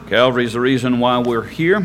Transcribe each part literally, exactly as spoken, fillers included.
Calvary's the reason why we're here.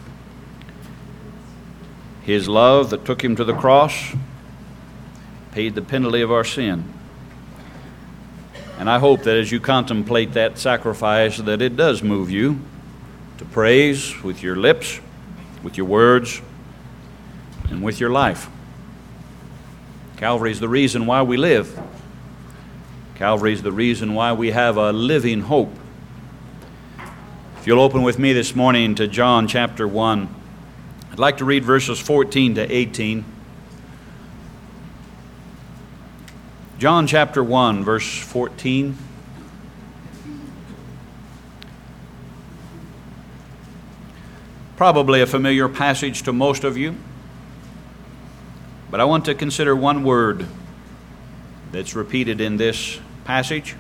His love that took him to the cross paid the penalty of our sin. And I hope that as you contemplate that sacrifice, that it does move you to praise with your lips, with your words, and with your life. Calvary is the reason why we live. Calvary is the reason why we have a living hope. If you'll open with me this morning to John chapter one, I'd like to read verses fourteen to eighteen. John chapter one, verse fourteen. Probably a familiar passage to most of you, but I want to consider one word that's repeated in this passage.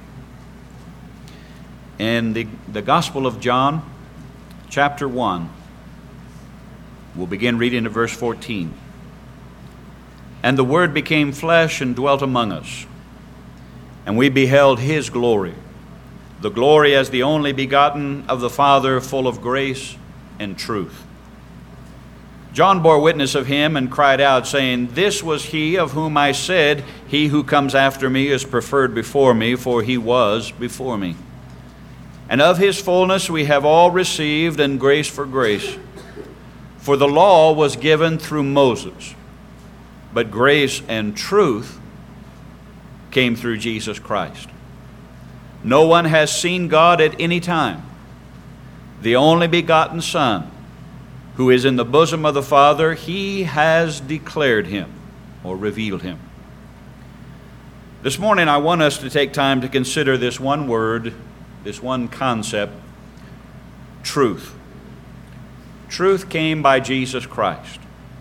In the, the Gospel of John, chapter one, we'll begin reading at verse fourteen. And the Word became flesh and dwelt among us, and we beheld His glory, the glory as the only begotten of the Father, full of grace and truth. John bore witness of Him and cried out, saying, This was He of whom I said, He who comes after me is preferred before me, for He was before me. And of His fullness we have all received, and grace for grace. For the law was given through Moses, but grace and truth came through Jesus Christ. No one has seen God at any time. The only begotten Son, who is in the bosom of the Father, He has declared Him or revealed Him. This morning I want us to take time to consider this one word, this one concept, truth. Truth came by Jesus Christ.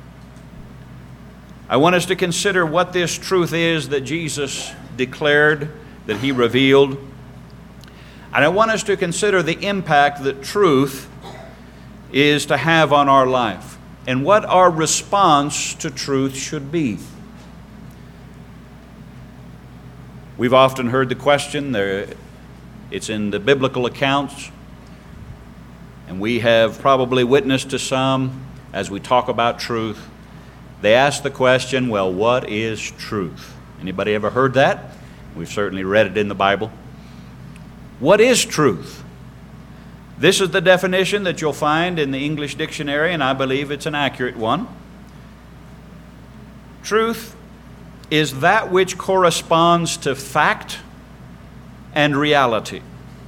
I want us to consider what this truth is that Jesus declared, that He revealed. And I want us to consider the impact that truth is to have on our life and what our response to truth should be. We've often heard the question, there, it's in the biblical accounts, and we have probably witnessed to some as we talk about truth. They ask the question, well, what is truth? Anybody ever heard that? We've certainly read it in the Bible. What is truth? This is the definition that you'll find in the English dictionary, and I believe it's an accurate one. Truth is that which corresponds to fact and reality.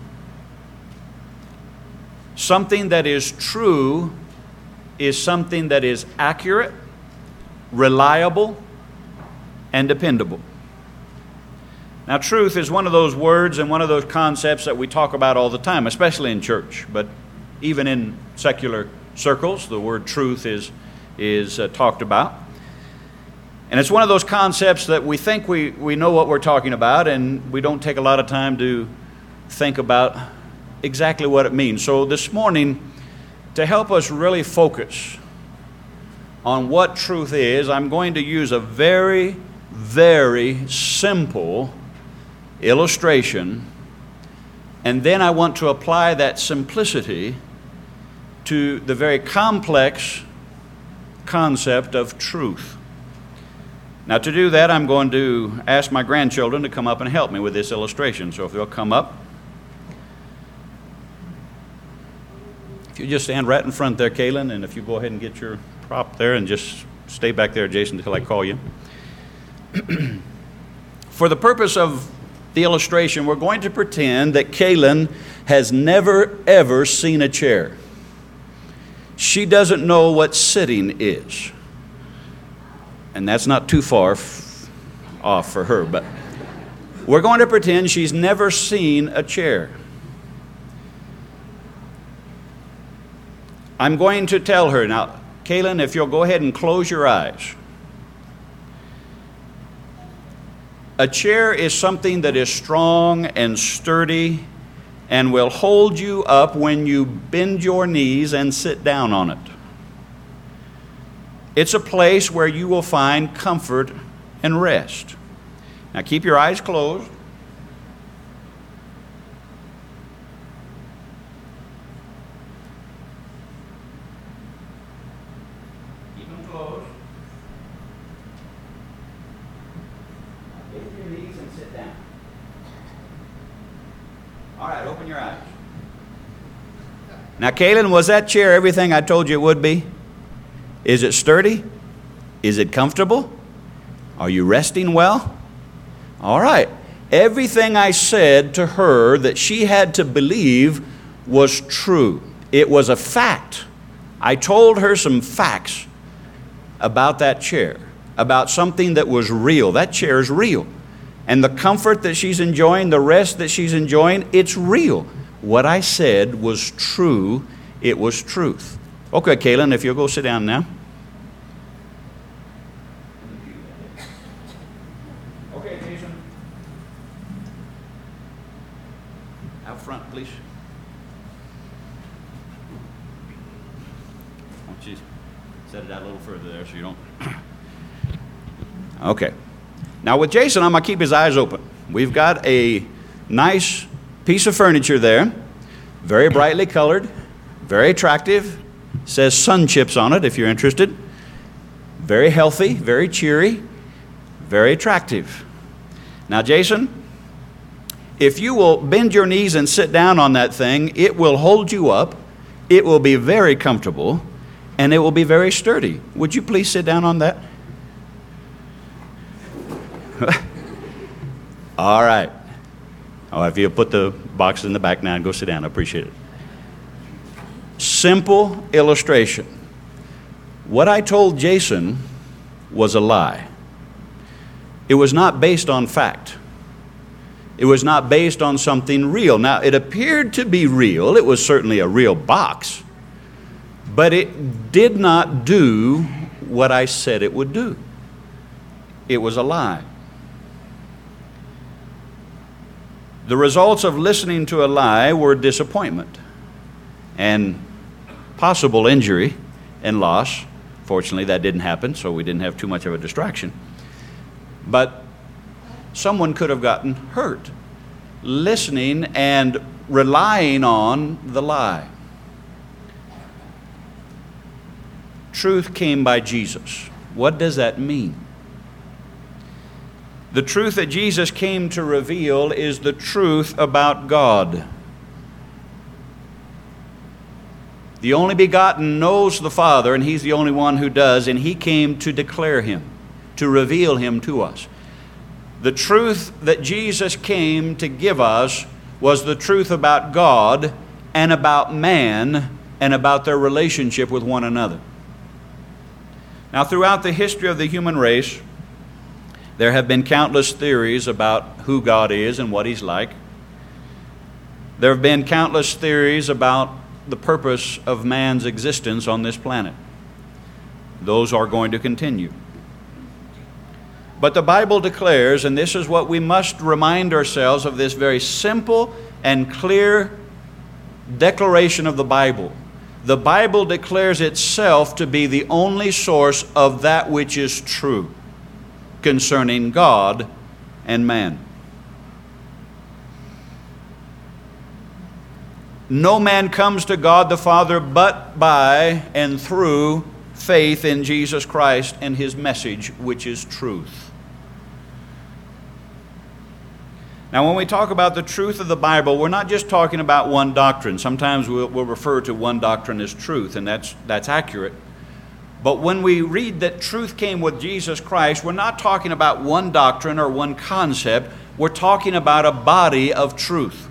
Something that is true is something that is accurate, reliable, and dependable. Now, truth is one of those words and one of those concepts that we talk about all the time, especially in church, but even in secular circles, the word truth is, is uh, talked about. And it's one of those concepts that we think we, we know what we're talking about, and we don't take a lot of time to think about exactly what it means. So this morning, to help us really focus on what truth is, I'm going to use a very, very simple illustration, and then I want to apply that simplicity to the very complex concept of truth. Now, to do that, I'm going to ask my grandchildren to come up and help me with this illustration. So if they'll come up. If you just stand right in front there, Kaylin, and if you go ahead and get your prop there and just stay back there, Jason, until I call you. For the purpose of the illustration, we're going to pretend that Kaylin has never, ever seen a chair. She doesn't know what sitting is. And that's not too far f- off for her, but we're going to pretend she's never seen a chair. I'm going to tell her, now, Kaylin, if you'll go ahead and close your eyes. A chair is something that is strong and sturdy and will hold you up when you bend your knees and sit down on it. It's a place where you will find comfort and rest. Now keep your eyes closed. them closed. Get to your knees and sit down. All right, open your eyes. Now, Kaylin, was that chair everything I told you it would be? Is it sturdy? Is it comfortable? Are you resting well? All right. Everything I said to her that she had to believe was true. It was a fact. I told her some facts about that chair, about something that was real. That chair is real. And the comfort that she's enjoying, the rest that she's enjoying, it's real. What I said was true. It was truth. Okay, Kaylin, if you'll go sit down now. Okay, Jason. Out front, please. Why don't you set it out a little further there so you don't... Okay. Now with Jason, I'm going to keep his eyes open. We've got a nice piece of furniture there, very brightly colored, very attractive, says Sun Chips on it if you're interested. Very healthy, very cheery, very attractive. Now Jason, if you will bend your knees and sit down on that thing, it will hold you up, it will be very comfortable, and it will be very sturdy. Would you please sit down on that? All right. Oh, if you'll put the box in the back now and go sit down, I appreciate it. Simple illustration. What I told Jason was a lie. It was not based on fact. It was not based on something real. Now, it appeared to be real. It was certainly a real box. But it did not do what I said it would do. It was a lie. The results of listening to a lie were disappointment and possible injury and loss. Fortunately, that didn't happen, so we didn't have too much of a distraction. But someone could have gotten hurt listening and relying on the lie. Truth came by Jesus. What does that mean? The truth that Jesus came to reveal is the truth about God. The only begotten knows the Father, and He's the only one who does, and He came to declare Him, to reveal Him to us. The truth that Jesus came to give us was the truth about God and about man and about their relationship with one another. Now, throughout the history of the human race, there have been countless theories about who God is and what He's like. There have been countless theories about the purpose of man's existence on this planet. Those are going to continue. But the Bible declares, and this is what we must remind ourselves of, this very simple and clear declaration of the Bible. The Bible declares itself to be the only source of that which is true concerning God and man. No man comes to God the Father but by and through faith in Jesus Christ and His message, which is truth. Now, when we talk about the truth of the Bible, we're not just talking about one doctrine. Sometimes we'll, we'll refer to one doctrine as truth, and that's, that's accurate. But when we read that truth came with Jesus Christ, we're not talking about one doctrine or one concept. We're talking about a body of truth.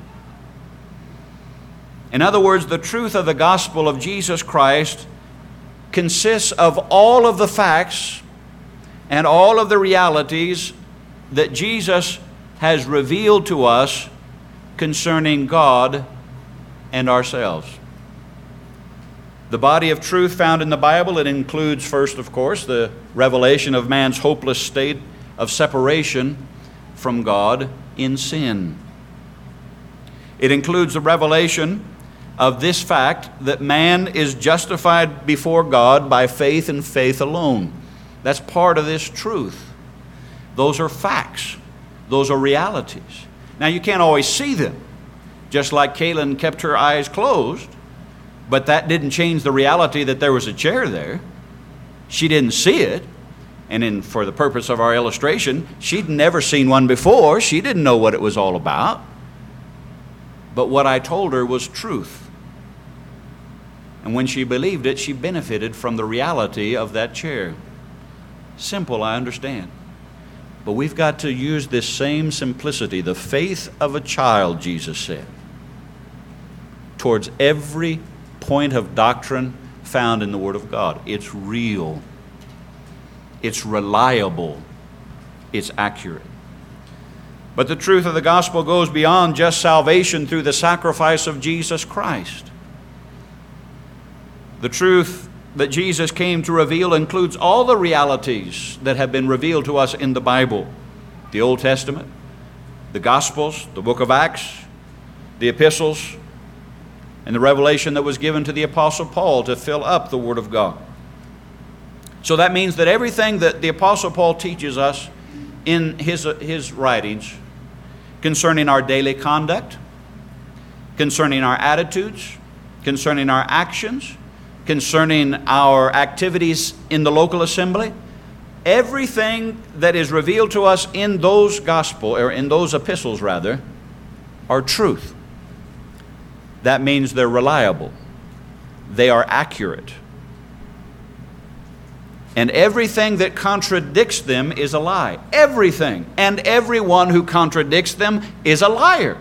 In other words, the truth of the gospel of Jesus Christ consists of all of the facts and all of the realities that Jesus has revealed to us concerning God and ourselves. The body of truth found in the Bible, it includes first, of course, the revelation of man's hopeless state of separation from God in sin. It includes the revelation of this fact that man is justified before God by faith and faith alone. That's part of this truth. Those are facts. Those are realities. Now, you can't always see them, just like Kaylin kept her eyes closed. But that didn't change the reality that there was a chair there. She didn't see it. And in, for the purpose of our illustration, she'd never seen one before. She didn't know what it was all about. But what I told her was truth. And when she believed it, she benefited from the reality of that chair. Simple, I understand. But we've got to use this same simplicity, the faith of a child, Jesus said, towards every point of doctrine found in the Word of God. It's real. It's reliable. It's accurate. But the truth of the gospel goes beyond just salvation through the sacrifice of Jesus Christ. The truth that Jesus came to reveal includes all the realities that have been revealed to us in the Bible. The Old Testament, the Gospels, the book of Acts, the epistles, and the revelation that was given to the Apostle Paul to fill up the Word of God. So that means that everything that the Apostle Paul teaches us in his, his writings concerning our daily conduct, concerning our attitudes, concerning our actions, concerning our activities in the local assembly, everything that is revealed to us in those gospel, or in those epistles rather, are truth. That means they're reliable. They are accurate. And everything that contradicts them is a lie. Everything. And everyone who contradicts them is a liar.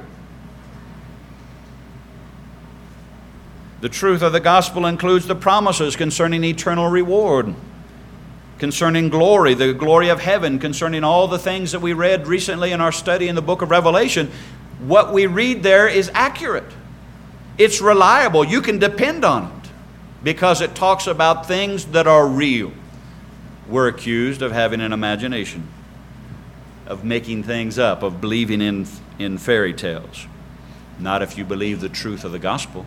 The truth of the gospel includes the promises concerning eternal reward, concerning glory, the glory of heaven, concerning all the things that we read recently in our study in the book of Revelation. What we read there is accurate. It's reliable. You can depend on it because it talks about things that are real. We're accused of having an imagination, of making things up, of believing in, in fairy tales. Not if you believe the truth of the gospel.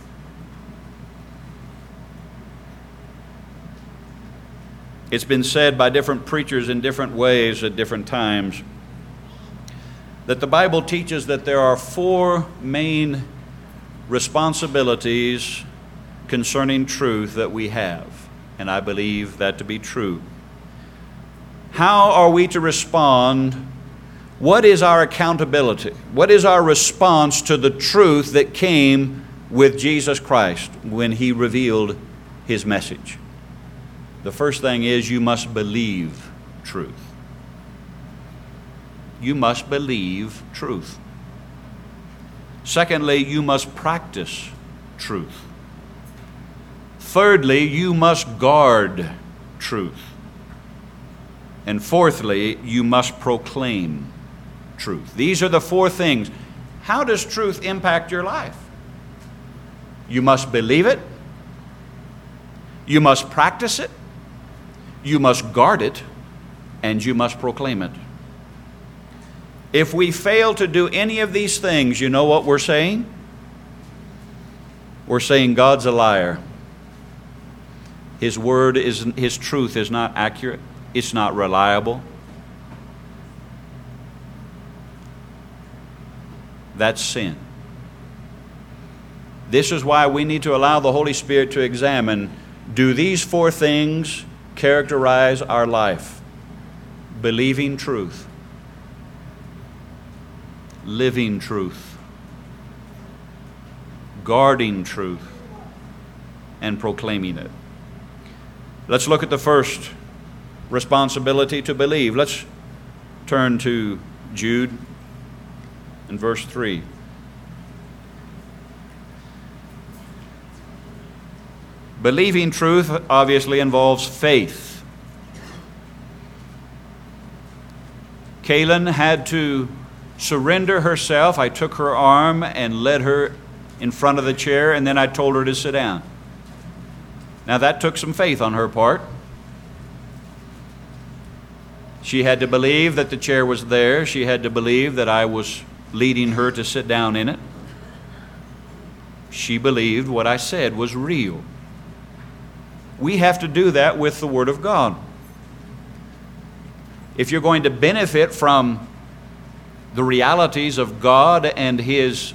It's been said by different preachers in different ways at different times that the Bible teaches that there are four main responsibilities concerning truth that we have, and I believe that to be true. How are we to respond? What is our accountability? What is our response to the truth that came with Jesus Christ when He revealed His message? The first thing is you must believe truth. You must believe truth. Secondly, you must practice truth. Thirdly, you must guard truth. And fourthly, you must proclaim truth. These are the four things. How does truth impact your life? You must believe it. You must practice it. You must guard it, and you must proclaim it. If we fail to do any of these things, you know what we're saying? We're saying God's a liar. His word is, His truth is not accurate. It's not reliable. That's sin. This is why we need to allow the Holy Spirit to examine, do these four things characterize our life? Believing truth, living truth, guarding truth, and proclaiming it. Let's look at the first responsibility, to believe. Let's turn to Jude in verse three. Believing truth obviously involves faith. Kaylin had to surrender herself. I took her arm and led her in front of the chair, and then I told her to sit down. Now that took some faith on her part. She had to believe that the chair was there. She had to believe that I was leading her to sit down in it. She believed what I said was real. We have to do that with the Word of God. If you're going to benefit from the realities of God and His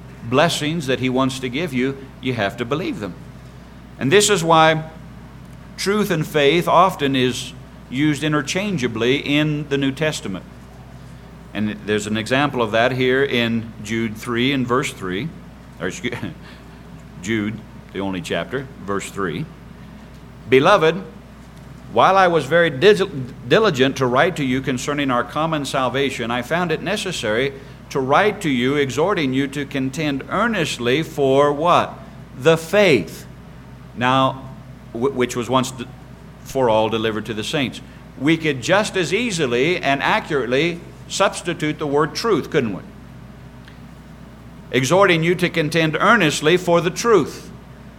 blessings that He wants to give you, you have to believe them. And this is why truth and faith often is used interchangeably in the New Testament. And there's an example of that here in Jude three and verse three. Or excuse, Jude, the only chapter, verse three. Beloved, while I was very diligent to write to you concerning our common salvation, I found it necessary to write to you, exhorting you to contend earnestly for what? The faith. Now, which was once for all delivered to the saints. We could just as easily and accurately substitute the word truth, couldn't we? Exhorting you to contend earnestly for the truth.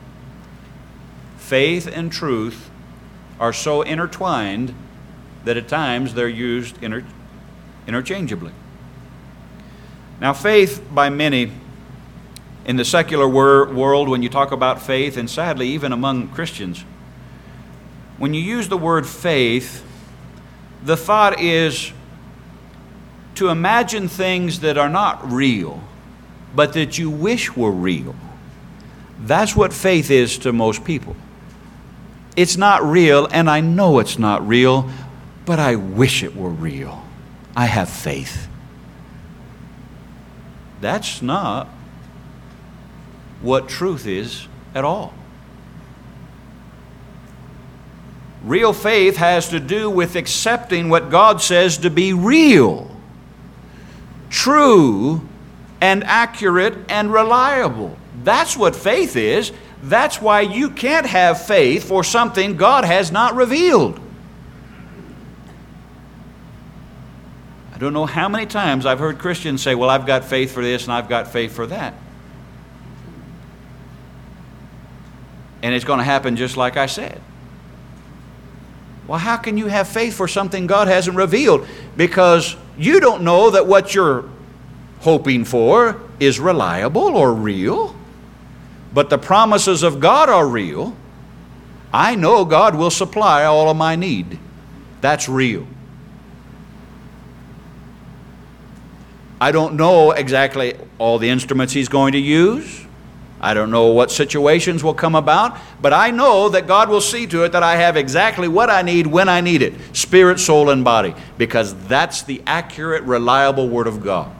Faith and truth are so intertwined that at times they're used inter- interchangeably. Now, faith by many in the secular wor- world, when you talk about faith, and sadly even among Christians, when you use the word faith, the thought is to imagine things that are not real, but that you wish were real. That's what faith is to most people. It's not real, and I know it's not real, but I wish it were real. I have faith. That's not what truth is at all. Real faith has to do with accepting what God says to be real, true, and accurate and reliable. That's what faith is. That's why you can't have faith for something God has not revealed. I don't know how many times I've heard Christians say, well, I've got faith for this and I've got faith for that. And it's going to happen just like I said. Well, how can you have faith for something God hasn't revealed? Because you don't know that what you're hoping for is reliable or real. But the promises of God are real. I know God will supply all of my need. That's real. I don't know exactly all the instruments He's going to use. I don't know what situations will come about, but I know that God will see to it that I have exactly what I need when I need it, spirit, soul, and body, because that's the accurate, reliable Word of God.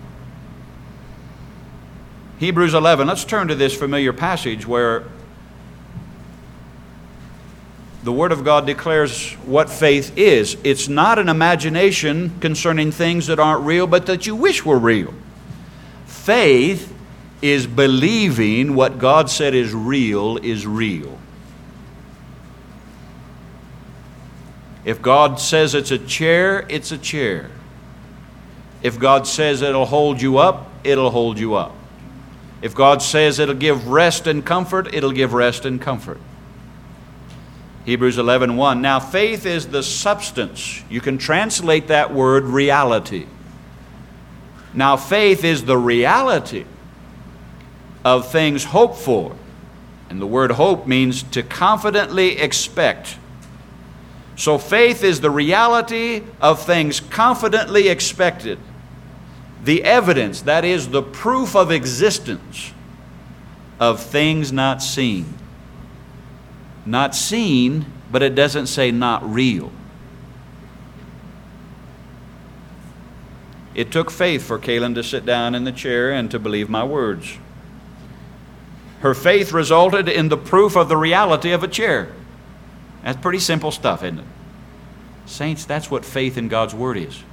Hebrews eleven, let's turn to this familiar passage where the Word of God declares what faith is. It's not an imagination concerning things that aren't real, but that you wish were real. Faith is believing what God said is real is real. If God says it's a chair, it's a chair. If God says it'll hold you up, it'll hold you up. If God says it'll give rest and comfort, it'll give rest and comfort. Hebrews eleven one. Now faith is the substance. You can translate that word reality. Now faith is the reality of things hoped for. And the word hope means to confidently expect. So faith is the reality of things confidently expected. The evidence, that is the proof of existence of things not seen. Not seen, but it doesn't say not real. It took faith for Kaylin to sit down in the chair and to believe my words. Her faith resulted in the proof of the reality of a chair. That's pretty simple stuff, isn't it? Saints, that's what faith in God's Word is.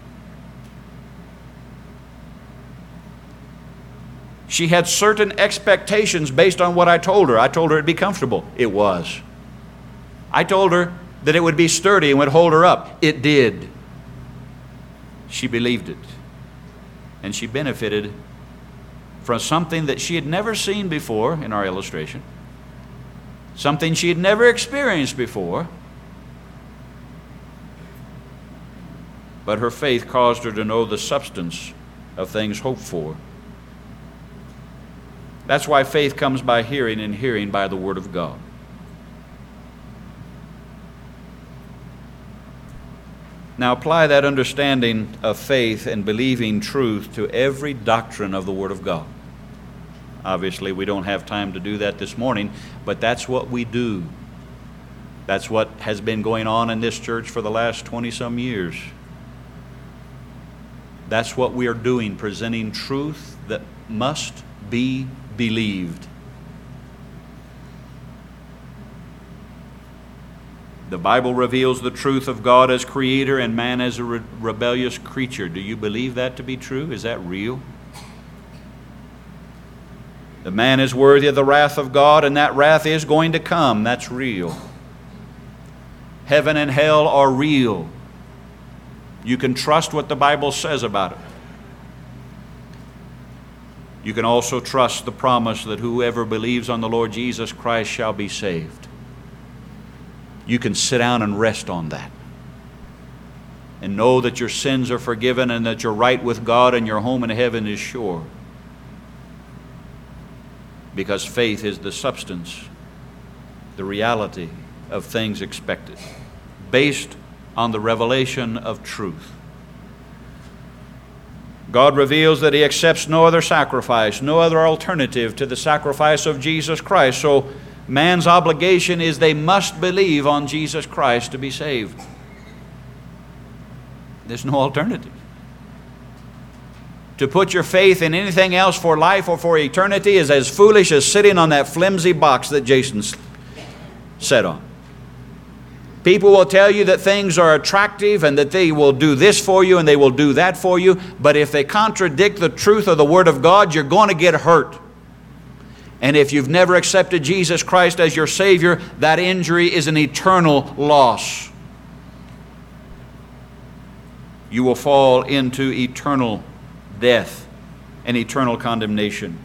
She had certain expectations based on what I told her. I told her it'd be comfortable. It was. I told her that it would be sturdy and would hold her up. It did. She believed it. And she benefited from something that she had never seen before in our illustration. Something she had never experienced before. But her faith caused her to know the substance of things hoped for. That's why faith comes by hearing, and hearing by the Word of God. Now apply that understanding of faith and believing truth to every doctrine of the Word of God. Obviously, we don't have time to do that this morning, but that's what we do. That's what has been going on in this church for the last twenty-some years. That's what we are doing, presenting truth that must be believed. The Bible reveals the truth of God as creator and man as a re- rebellious creature. Do you believe that to be true? Is that real? The man is worthy of the wrath of God, and that wrath is going to come. That's real. Heaven and hell are real. You can trust what the Bible says about it. You can also trust the promise that whoever believes on the Lord Jesus Christ shall be saved. You can sit down and rest on that and know that your sins are forgiven and that you're right with God and your home in heaven is sure. Because faith is the substance, the reality of things expected, based on the revelation of truth. God reveals that He accepts no other sacrifice, no other alternative to the sacrifice of Jesus Christ. So man's obligation is they must believe on Jesus Christ to be saved. There's no alternative. To put your faith in anything else for life or for eternity is as foolish as sitting on that flimsy box that Jason sat on. People will tell you that things are attractive and that they will do this for you and they will do that for you, but if they contradict the truth of the Word of God, you're going to get hurt. And if you've never accepted Jesus Christ as your Savior, that injury is an eternal loss. You will fall into eternal death and eternal condemnation.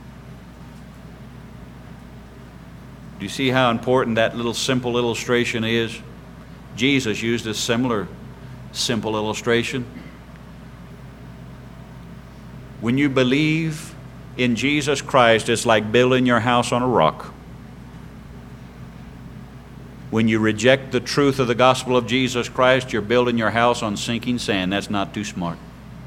Do you see how important that little simple illustration is? Jesus used a similar simple illustration. When you believe in Jesus Christ, it's like building your house on a rock. When you reject the truth of the gospel of Jesus Christ, you're building your house on sinking sand. That's not too smart.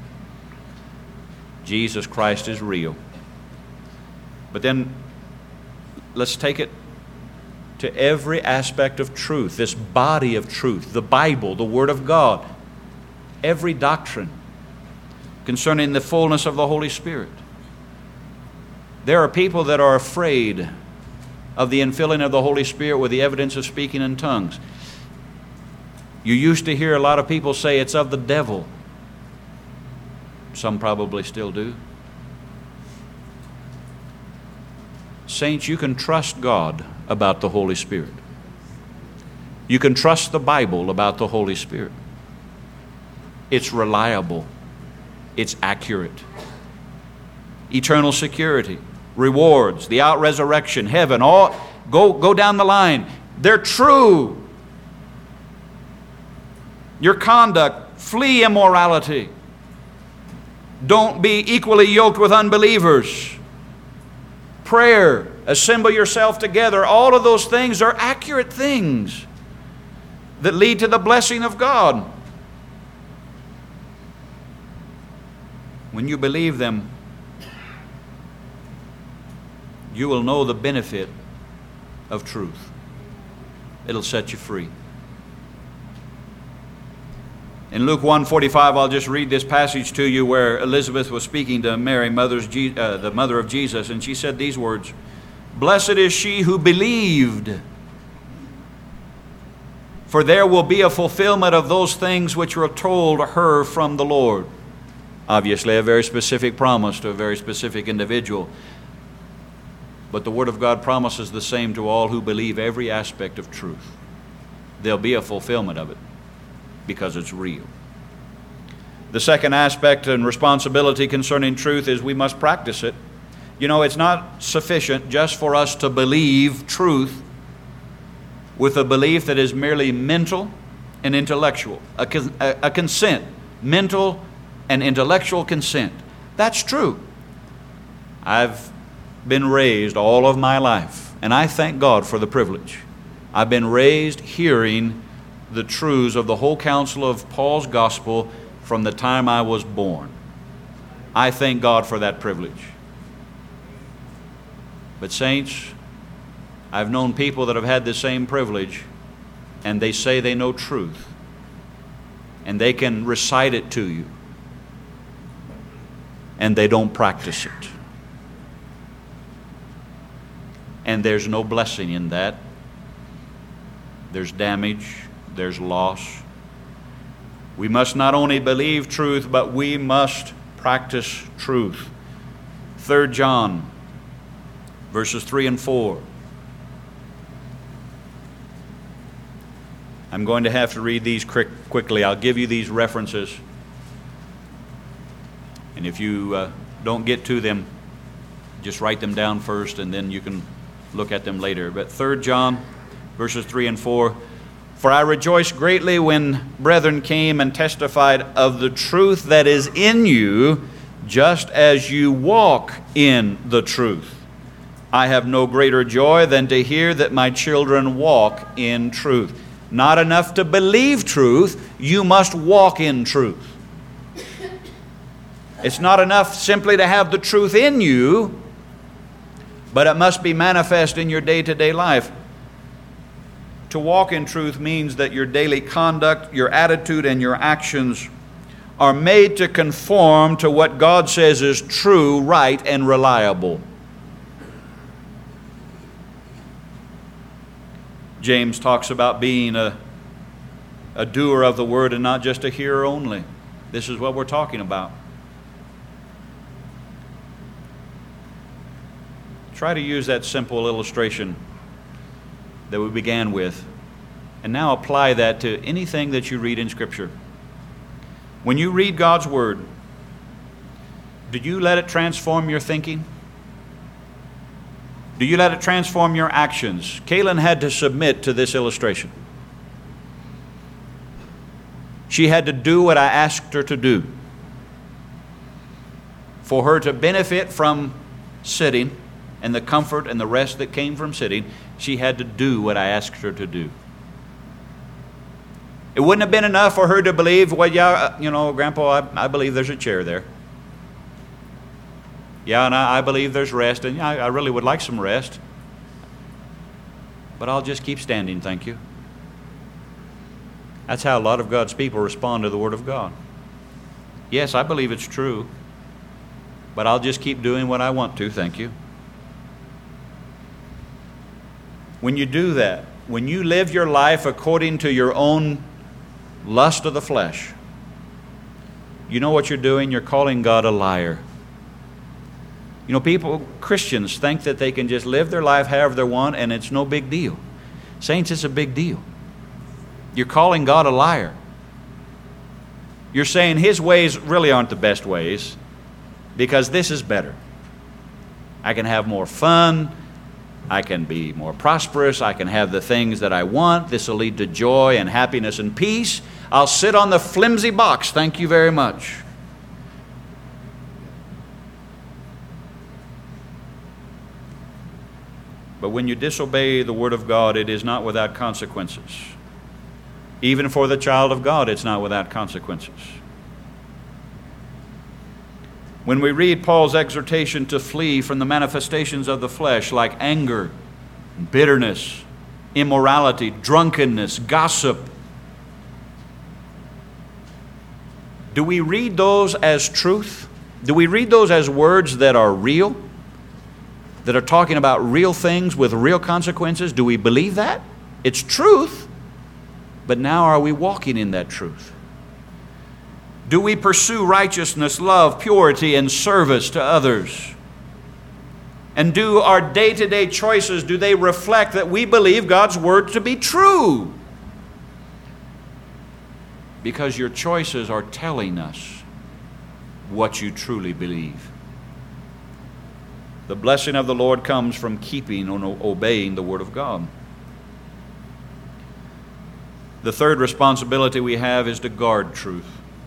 Jesus Christ is real. But then let's take it to every aspect of truth, this body of truth, the Bible, the Word of God, every doctrine concerning the fullness of the Holy Spirit. There are people that are afraid of the infilling of the Holy Spirit with the evidence of speaking in tongues. You used to hear a lot of people say it's of the devil. Some probably still do. Saints, you can trust God about the Holy Spirit. You can trust the Bible about the Holy Spirit. It's reliable. It's accurate. Eternal security, rewards, the out-resurrection, heaven, all go, go down the line. They're true. Your conduct, flee immorality. Don't be equally yoked with unbelievers. Prayer, assemble yourself together. All of those things are accurate things that lead to the blessing of God. When you believe them, you will know the benefit of truth. It'll set you free. In Luke one forty-five, I'll just read this passage to you where Elizabeth was speaking to Mary, mother's, uh, the mother of Jesus, and she said these words, "Blessed is she who believed, for there will be a fulfillment of those things which were told her from the Lord." Obviously, a very specific promise to a very specific individual. But the Word of God promises the same to all who believe every aspect of truth. There'll be a fulfillment of it because it's real. The second aspect and responsibility concerning truth is we must practice it. You know, it's not sufficient just for us to believe truth with a belief that is merely mental and intellectual, a, con- a, a consent, mental and intellectual consent. That's true. I've been raised all of my life, and I thank God for the privilege. I've been raised hearing the truths of the whole counsel of Paul's gospel from the time I was born. I thank God for that privilege. But saints, I've known people that have had the same privilege and they say they know truth, and they can recite it to you, and they don't practice it. And there's no blessing in that. There's damage, there's loss. We must not only believe truth, but we must practice truth. Third John, verses three and four. I'm going to have to read these quick, quickly. I'll give you these references. And if you uh, don't get to them, just write them down first, and then you can look at them later. But Third John, verses three and four. For I rejoiced greatly when brethren came and testified of the truth that is in you, just as you walk in the truth. I have no greater joy than to hear that my children walk in truth. Not enough to believe truth, you must walk in truth. It's not enough simply to have the truth in you, but it must be manifest in your day-to-day life. To walk in truth means that your daily conduct, your attitude, and your actions are made to conform to what God says is true, right, and reliable. James talks about being a, a doer of the word and not just a hearer only. This is what we're talking about. Try to use that simple illustration that we began with, and now apply that to anything that you read in Scripture. When you read God's Word, do you let it transform your thinking? Do you let it transform your actions? Kaylin had to submit to this illustration. She had to do what I asked her to do. For her to benefit from sitting and the comfort and the rest that came from sitting, she had to do what I asked her to do. It wouldn't have been enough for her to believe, well, yeah, you know, Grandpa, I, I believe there's a chair there. Yeah, and I, I believe there's rest, and I, I really would like some rest. But I'll just keep standing, thank you. That's how a lot of God's people respond to the Word of God. Yes, I believe it's true, but I'll just keep doing what I want to, thank you. When you do that, when you live your life according to your own lust of the flesh, you know what you're doing? You're calling God a liar. You know, people, Christians, think that they can just live their life however they want and it's no big deal. Saints, it's a big deal. You're calling God a liar. You're saying His ways really aren't the best ways because this is better. I can have more fun. I can be more prosperous. I can have the things that I want. This will lead to joy and happiness and peace. I'll sit on the flimsy box. Thank you very much. But when you disobey the Word of God, it is not without consequences. Even for the child of God, it's not without consequences. When we read Paul's exhortation to flee from the manifestations of the flesh like anger, bitterness, immorality, drunkenness, gossip, do we read those as truth? Do we read those as words that are real? That are talking about real things with real consequences? Do we believe that? It's truth, but now are we walking in that truth? Do we pursue righteousness, love, purity, and service to others? And do our day-to-day choices, do they reflect that we believe God's Word to be true? Because your choices are telling us what you truly believe. The blessing of the Lord comes from keeping and obeying the Word of God. The third responsibility we have is to guard truth.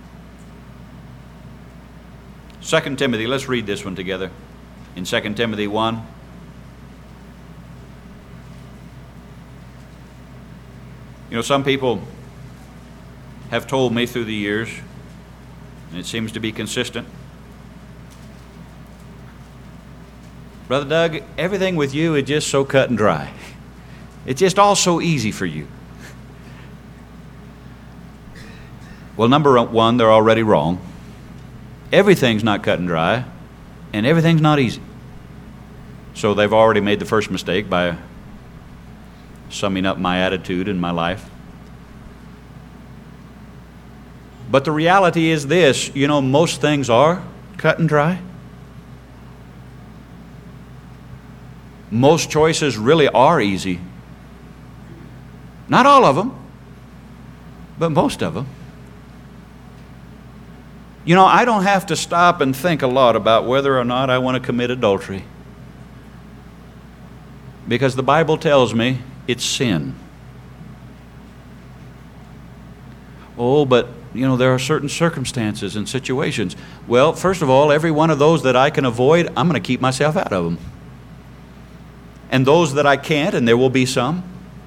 Second Timothy, let's read this one together. In Second Timothy one. You know, some people have told me through the years, and it seems to be consistent, Brother Doug, everything with you is just so cut and dry. It's just all so easy for you. Well, number one, they're already wrong. Everything's not cut and dry, and everything's not easy. So they've already made the first mistake by summing up my attitude in my life. But the reality is this, you know, most things are cut and dry. Most choices really are easy. Not all of them, but most of them. You know, I don't have to stop and think a lot about whether or not I want to commit adultery, because the Bible tells me it's sin. Oh, but, you know, there are certain circumstances and situations. Well, first of all, every one of those that I can avoid, I'm going to keep myself out of them. And those that I can't, and there will be some,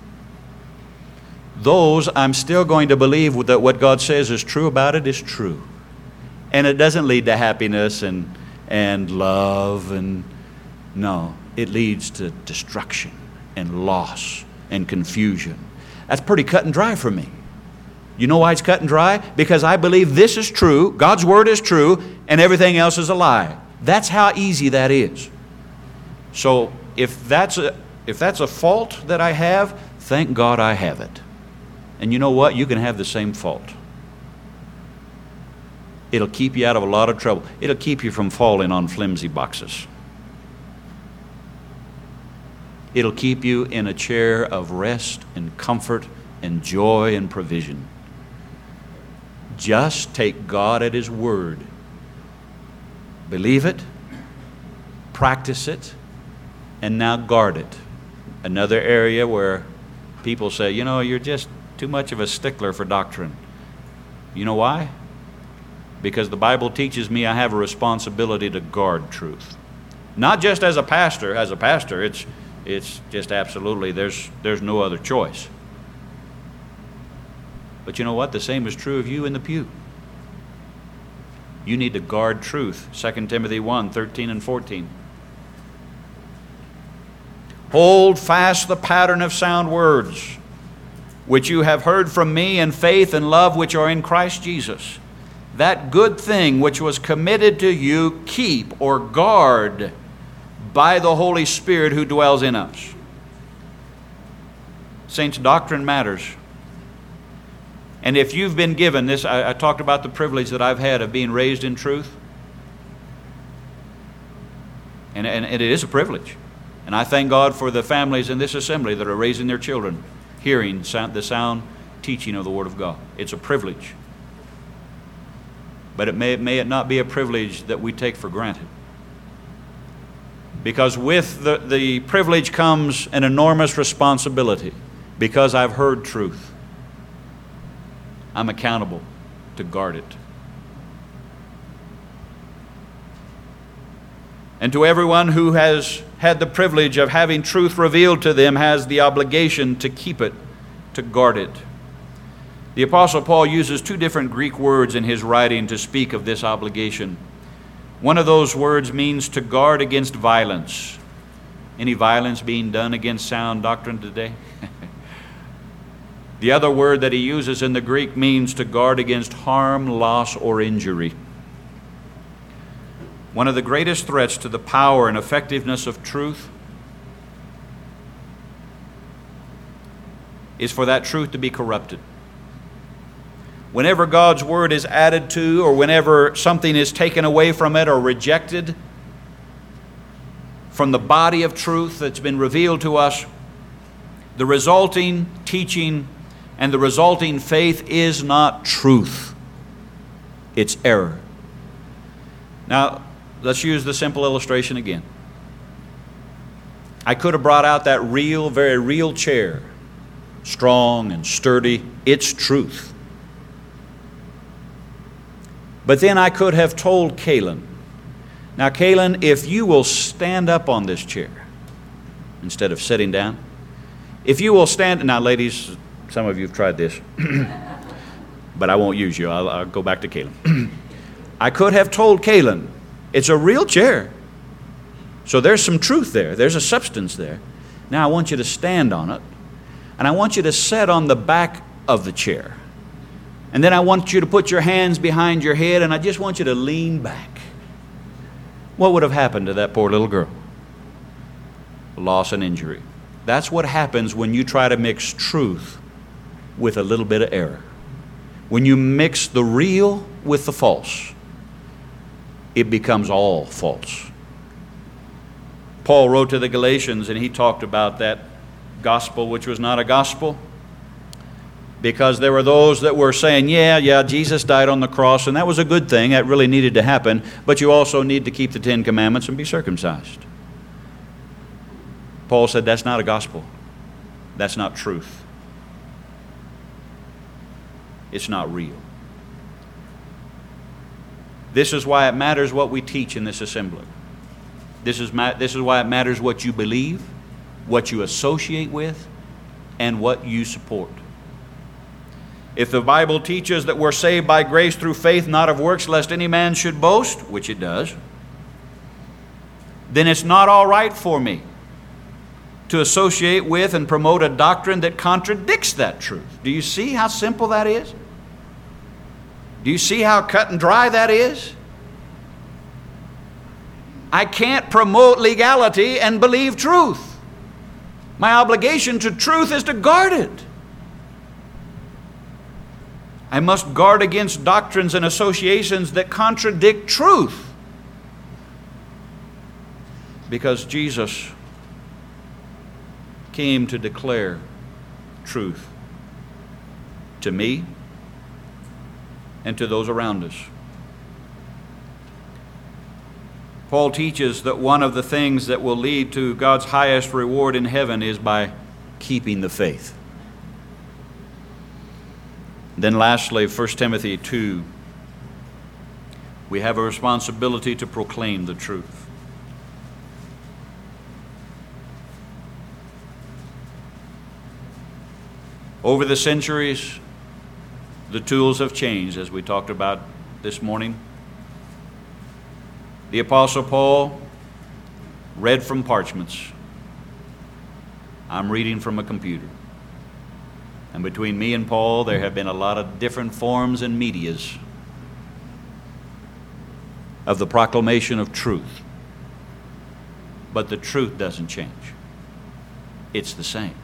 those I'm still going to believe that what God says is true about it is true. And it doesn't lead to happiness and, and love, and no, it leads to destruction and loss and confusion. That's pretty cut and dry for me. You know why it's cut and dry? Because I believe this is true, God's Word is true, and everything else is a lie. That's how easy that is. So if that's a, if that's a fault that I have, thank God I have it. And you know what? You can have the same fault. It'll keep you out of a lot of trouble. It'll keep you from falling on flimsy boxes. It'll keep you in a chair of rest and comfort and joy and provision. Just take God at His word. Believe it, practice it, and now guard it. Another area where people say, you know, you're just too much of a stickler for doctrine. You know why? Because the Bible teaches me I have a responsibility to guard truth. Not just as a pastor. As a pastor, it's it's just absolutely, there's there's no other choice. But you know what? The same is true of you in the pew. You need to guard truth. Second Timothy one, thirteen and fourteen. Hold fast the pattern of sound words, which you have heard from me in faith and love which are in Christ Jesus. That good thing which was committed to you, keep or guard by the Holy Spirit who dwells in us. Saints, doctrine matters. And if you've been given this, I, I talked about the privilege that I've had of being raised in truth. And, and, and it is a privilege. And I thank God for the families in this assembly that are raising their children, hearing sound, the sound teaching of the Word of God. It's a privilege. But it may, may it not be a privilege that we take for granted. Because with the, the privilege comes an enormous responsibility. Because I've heard truth, I'm accountable to guard it. And to everyone who has had the privilege of having truth revealed to them has the obligation to keep it, to guard it. The Apostle Paul uses two different Greek words in his writing to speak of this obligation. One of those words means to guard against violence. Any violence being done against sound doctrine today? The other word that he uses in the Greek means to guard against harm, loss, or injury. One of the greatest threats to the power and effectiveness of truth is for that truth to be corrupted. Whenever God's Word is added to, or whenever something is taken away from it or rejected from the body of truth that's been revealed to us, the resulting teaching and the resulting faith is not truth. It's error. Now, let's use the simple illustration again. I could have brought out that real, very real chair, strong and sturdy. It's truth. But then I could have told Kaylin, now Kaylin, if you will stand up on this chair instead of sitting down, if you will stand, now ladies, some of you have tried this, but I won't use you. I'll, I'll go back to Kaylin. I could have told Kaylin, it's a real chair. So there's some truth there. There's a substance there. Now I want you to stand on it, and I want you to sit on the back of the chair. And then I want you to put your hands behind your head, and I just want you to lean back. What would have happened to that poor little girl? Loss and injury. That's what happens when you try to mix truth with a little bit of error. When you mix the real with the false, it becomes all false. Paul wrote to the Galatians, and he talked about that gospel which was not a gospel, because there were those that were saying, yeah, yeah, Jesus died on the cross, and that was a good thing. That really needed to happen, but you also need to keep the Ten Commandments and be circumcised. Paul said that's not a gospel. That's not truth. It's not real. This is why it matters what we teach in this assembly. This is, ma- this is why it matters what you believe, what you associate with, and what you support. If the Bible teaches that we're saved by grace through faith, not of works, lest any man should boast, which it does, then it's not all right for me to associate with and promote a doctrine that contradicts that truth. Do you see how simple that is? Do you see how cut and dry that is? I can't promote legality and believe truth. My obligation to truth is to guard it. I must guard against doctrines and associations that contradict truth. Because Jesus came to declare truth to me and to those around us. Paul teaches that one of the things that will lead to God's highest reward in heaven is by keeping the faith. Then lastly, First Timothy two, we have a responsibility to proclaim the truth. Over the centuries, the tools have changed, as we talked about this morning. The Apostle Paul read from parchments. I'm reading from a computer. And between me and Paul, there have been a lot of different forms and medias of the proclamation of truth. But the truth doesn't change. It's the same.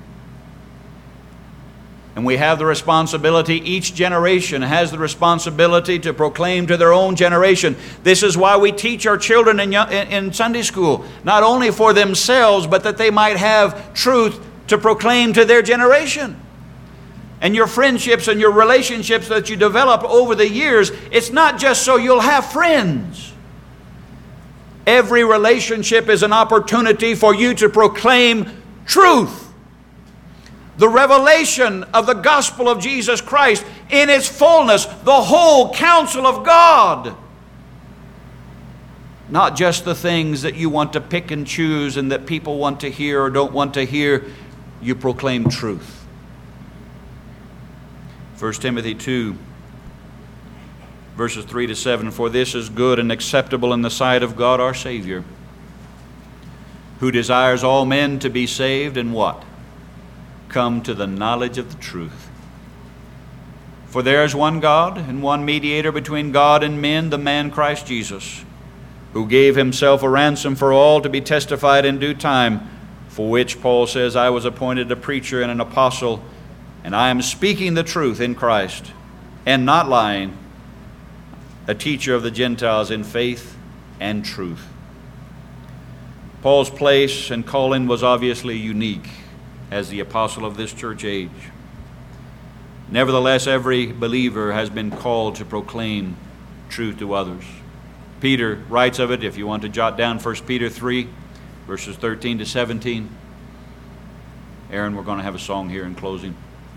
And we have the responsibility, each generation has the responsibility to proclaim to their own generation. This is why we teach our children in, in Sunday school, not only for themselves, but that they might have truth to proclaim to their generation. And your friendships and your relationships that you develop over the years, it's not just so you'll have friends. Every relationship is an opportunity for you to proclaim truth. The revelation of the gospel of Jesus Christ in its fullness, the whole counsel of God. Not just the things that you want to pick and choose and that people want to hear or don't want to hear. You proclaim truth. First Timothy two, verses three to seven, for this is good and acceptable in the sight of God our Savior, who desires all men to be saved and what? Come to the knowledge of the truth. For there is one God and one mediator between God and men, the man Christ Jesus, who gave himself a ransom for all to be testified in due time, for which Paul says, I was appointed a preacher and an apostle, and I am speaking the truth in Christ, and not lying, a teacher of the Gentiles in faith and truth. Paul's place and calling was obviously unique as the apostle of this church age. Nevertheless, every believer has been called to proclaim truth to others. Peter writes of it, if you want to jot down First Peter three, verses thirteen to seventeen. Aaron, we're going to have a song here in closing.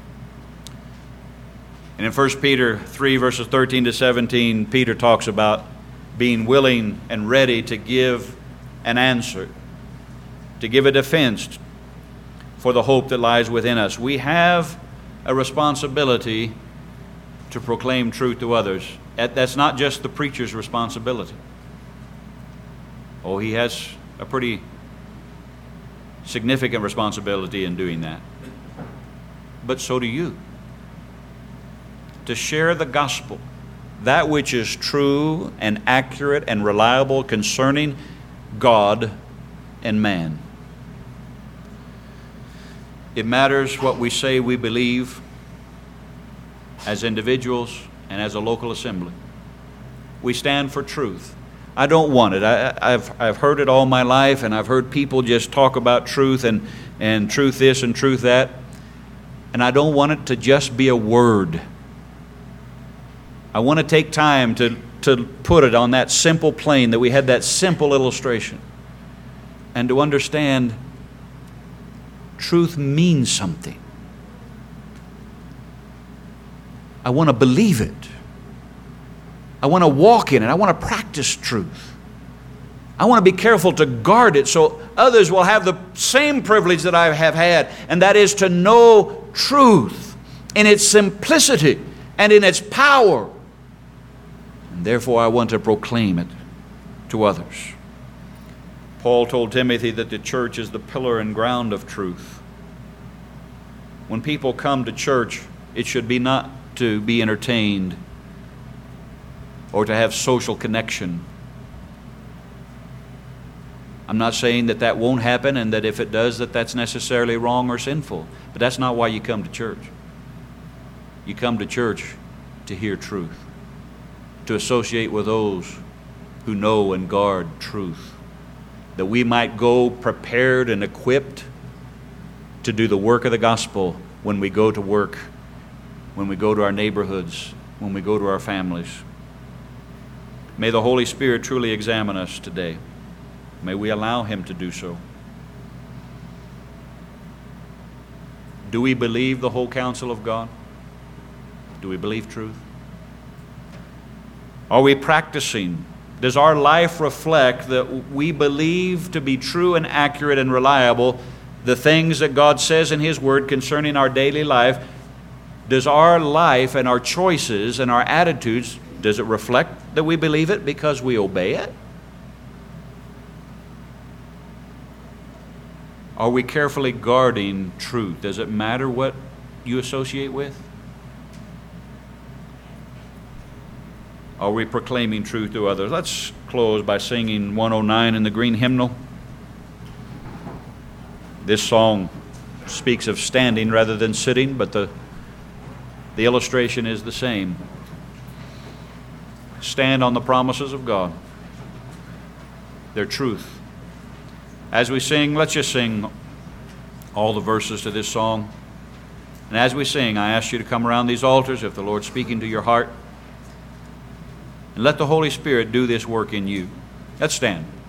And in First Peter three, verses thirteen to seventeen, Peter talks about being willing and ready to give an answer, to give a defense for the hope that lies within us. We have a responsibility to proclaim truth to others. That's not just the preacher's responsibility. Oh, he has a pretty significant responsibility in doing that. But so do you. to share the gospel, that which is true and accurate and reliable concerning God and man. It matters what we say we believe as individuals and as a local assembly. We stand for truth. I don't want it. I, I've, I've heard it all my life, and I've heard people just talk about truth and, and truth this and truth that. And I don't want it to just be a word. I want to take time to, to put it on that simple plane, that we had that simple illustration, and to understand truth means something. I want to believe it. I want to walk in it. I want to practice truth. I want to be careful to guard it so others will have the same privilege that I have had, and that is to know truth in its simplicity and in its power. And therefore I want to proclaim it to others. Paul told Timothy that the church is the pillar and ground of truth. When people come to church, it should be not to be entertained or to have social connection. I'm not saying that that won't happen, and that if it does, that that's necessarily wrong or sinful. But that's not why you come to church. You come to church to hear truth, to associate with those who know and guard truth, that we might go prepared and equipped to do the work of the gospel when we go to work, when we go to our neighborhoods, when we go to our families. May the Holy Spirit truly examine us today. May we allow Him to do so. Do we believe the whole counsel of God? Do we believe truth? Are we practicing? Does our life reflect that we believe to be true and accurate and reliable the things that God says in His Word concerning our daily life? Does our life and our choices and our attitudes, does it reflect that we believe it because we obey it? Are we carefully guarding truth? Does it matter what you associate with? Are we proclaiming truth to others? Let's close by singing one oh nine in the green hymnal. This song speaks of standing rather than sitting, but the, the illustration is the same. Stand on the promises of God. Their truth. As we sing, let's just sing all the verses to this song. And as we sing, I ask you to come around these altars if the Lord's speaking to your heart. And let the Holy Spirit do this work in you. Let's stand.